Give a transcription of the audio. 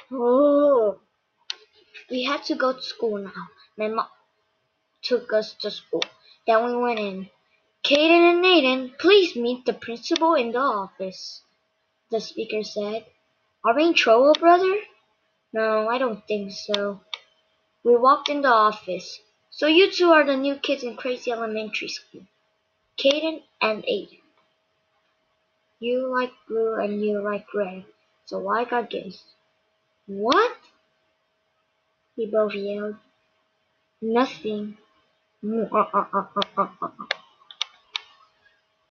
Oh, we had to go to school now. My mom took us to school. Then we went in. Caden and Nathan, please meet the principal in the office, the speaker said. Are we in trouble, brother? No, I don't think so. We walked in the office. So you two are the new kids in Crazy Elementary School. Caden and Aiden. You like blue and you like red. So I got gifts. What? We both yelled. Nothing.